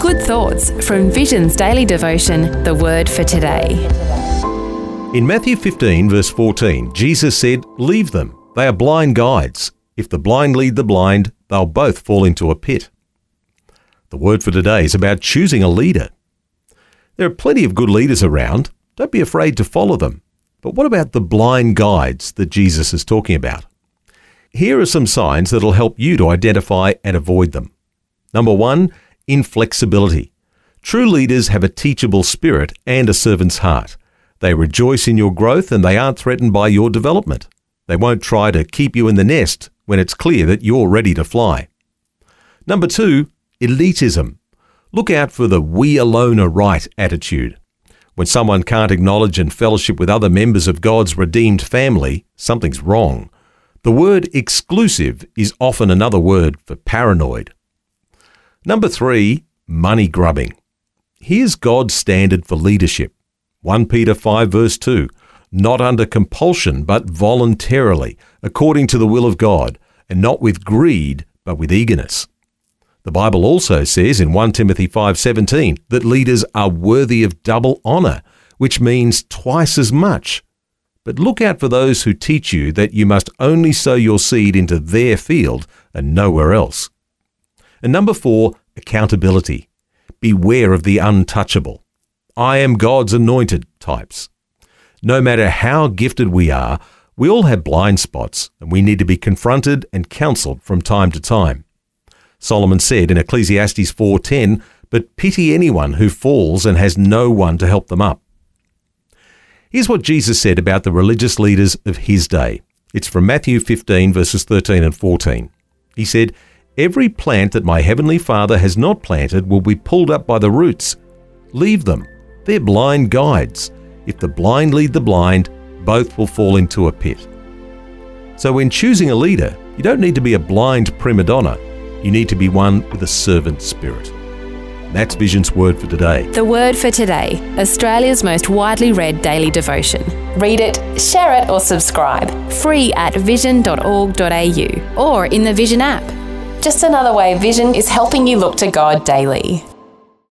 Good thoughts from Vision's daily devotion, The Word for Today. In Matthew 15, verse 14, Jesus said, "Leave them. They are blind guides. If the blind lead the blind, they'll both fall into a pit." The word for today is about choosing a leader. There are plenty of good leaders around. Don't be afraid to follow them. But what about the blind guides that Jesus is talking about? Here are some signs that will help you to identify and avoid them. Number 1, inflexibility. True leaders have a teachable spirit and a servant's heart. They rejoice in your growth and they aren't threatened by your development. They won't try to keep you in the nest when it's clear that you're ready to fly. Number 2, elitism. Look out for the "we alone are right" attitude. When someone can't acknowledge and fellowship with other members of God's redeemed family, something's wrong. The word exclusive is often another word for paranoid. Number 3, money grubbing. Here's God's standard for leadership. 1 Peter 5 verse 2, "Not under compulsion, but voluntarily, according to the will of God, and not with greed, but with eagerness." The Bible also says in 1 Timothy 5:17 that leaders are worthy of double honor, which means twice as much. But look out for those who teach you that you must only sow your seed into their field and nowhere else. And number 4, accountability. Beware of the untouchable. "I am God's anointed" types. No matter how gifted we are, we all have blind spots and we need to be confronted and counseled from time to time. Solomon said in Ecclesiastes 4:10, "But pity anyone who falls and has no one to help them up." Here's what Jesus said about the religious leaders of his day. It's from Matthew 15 verses 13 and 14. He said, "Every plant that my heavenly Father has not planted will be pulled up by the roots. Leave them. They're blind guides. If the blind lead the blind, both will fall into a pit." So when choosing a leader, you don't need to be a blind prima donna. You need to be one with a servant spirit. That's Vision's Word for Today. The Word for Today, Australia's most widely read daily devotion. Read it, share it or subscribe. Free at vision.org.au or in the Vision app. Just another way Vision is helping you look to God daily.